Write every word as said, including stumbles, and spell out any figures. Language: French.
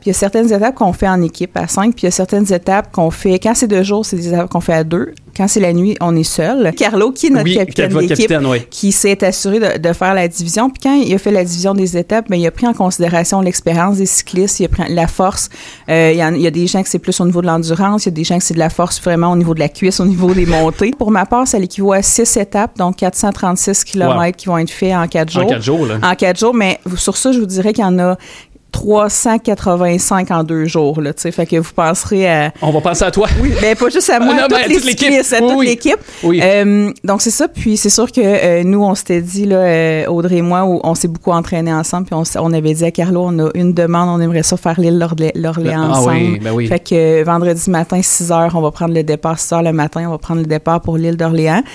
il y a certaines étapes qu'on fait en équipe à cinq, puis il y a certaines étapes qu'on fait, quand c'est deux jours, c'est des étapes qu'on fait à deux. Quand c'est la nuit, on est seul. Carlo, qui est notre oui, capitaine d'équipe, capitaine, oui. qui s'est assuré de, de faire la division. Puis quand il a fait la division des étapes, bien, il a pris en considération l'expérience des cyclistes, il a pris la force. Euh, il, y en, il y a des gens que c'est plus au niveau de l'endurance, il y a des gens que c'est de la force vraiment au niveau de la cuisse, au niveau des montées. Pour ma part, ça l'équivaut à six étapes, donc quatre cent trente-six kilomètres wow. qui vont être faits en quatre jours. En quatre jours, là. En quatre jours, mais sur ça, je vous dirais qu'il y en a trois cent quatre-vingt-cinq en deux jours, là, tu sais. Fait que vous penserez à... On va penser à toi. Oui, ben pas juste à moi, non, à toutes ben, les toute cyclistes, à oui, toute oui. l'équipe. Oui. Euh, donc, c'est ça. Puis, c'est sûr que euh, nous, on s'était dit, là, euh, Audrey et moi, où on s'est beaucoup entraînés ensemble, puis on, on avait dit à Carlo, on a une demande, on aimerait ça faire l'île d'Orléans ah, ensemble. Oui, ben oui. Fait que euh, vendredi matin, six heures, on va prendre le départ, six heures le matin, on va prendre le départ pour l'île d'Orléans.